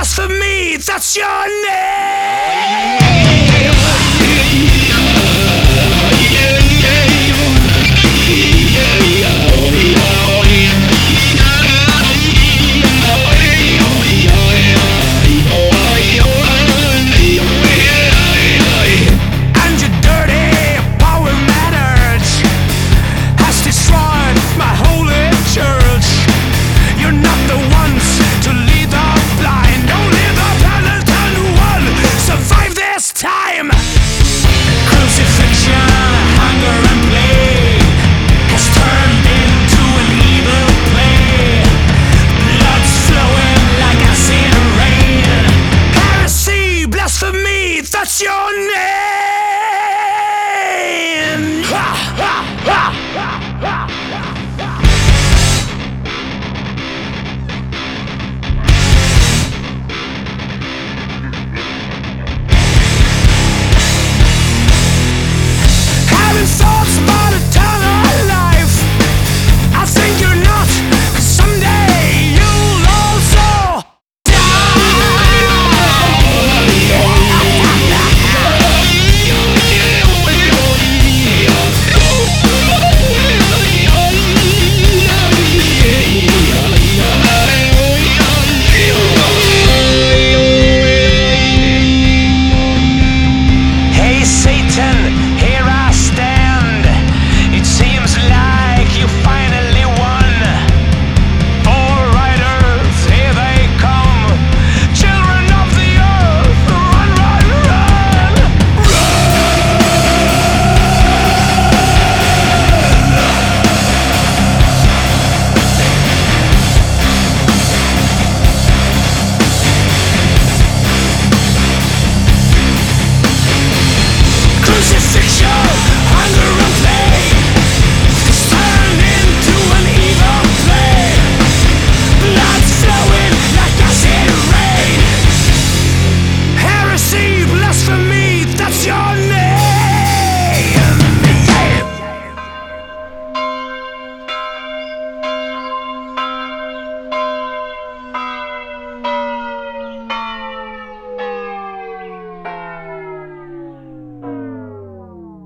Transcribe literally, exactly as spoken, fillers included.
blasphemy, that's your name. And your dirty power matters has destroyed my holy church. You're not the ones to lead the blind. Only the penitent one survive this time. Crucifixion, hunger and plague has turned into an evil play. Blood's flowing like acid rain. Heresy, blasphemy, that's your name. Ha, ha, ha.